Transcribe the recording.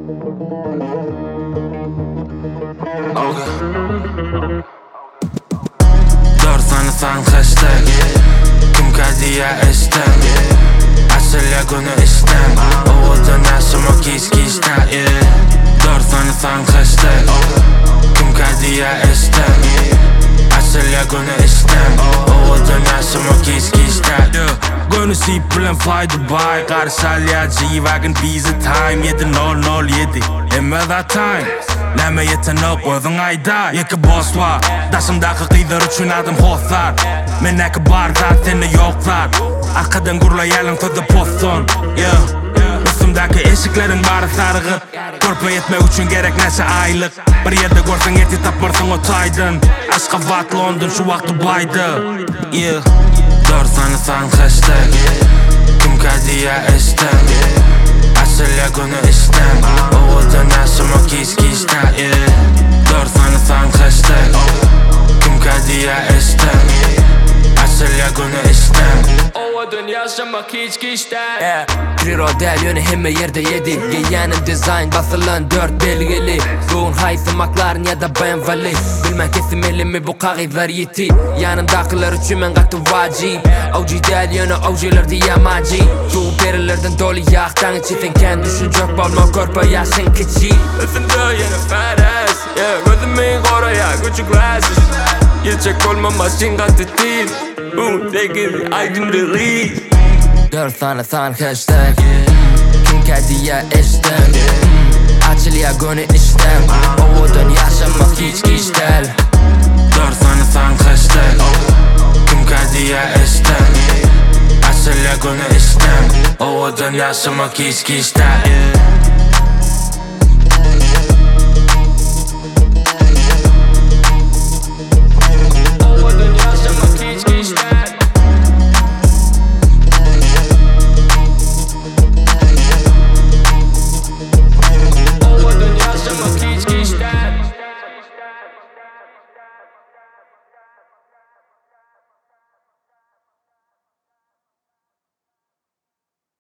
Dorsanısan hashtag Kumkadiya istem Asılya günü istem Oğudun yaşımı kiskişte Dorsanısan hashtag Kumkadiya istem Asılya günü istem Oğudun yaşımı kiskişte Gönü sip bilen fayda bay Karşalya G-Wagon bizi time 7007 Emeda time Leme yetenek özün ayda Yeki boss var Daşımdaki kıydır üçün adım hoslar Meneki barda seni yoklar Arkadan gurlayalım sözü postun Üstümdeki eşiklerin barı sarıgıp Körpe etmek üçün gerek nese aylık Bir yerde görsen eti tapmırsın o taydın Aşka vatlı ondun şu vakti baydı Dorsanısan hashtag Kumkadiya istem Asılya günü istem Oğudun yaşımı kiskişte Dorsanısan hashtag Kumkadiya istem Asılya günü istem Oğudun yaşımı kiskişte Kriro del yönü hemme yerde yedi Giyenim dizayn basılan 4 belgeli Ruhun haysımakların ya da ben vali Bilmem kesimeli mi bu kağıtlar yeti Yanımdakiler üçün men katı vacip Oji del yönü ojiler diyemacı Çoğu perilerden dolu yaktan içitin Kendi düşüncök bolma körpe yaşın kiçi Üstümde yeni feres Gözümün koraya küçük resis Gerçek olmaması için katı değil Peki aydın release Dorsanısan hashtag Kumkadiya istem Asılya günü istem Oğudun yaşamak hiç iştel Dorsanısan hashtag Kumkadiya istem Asılya günü istem Oğudun yaşamak kiskişte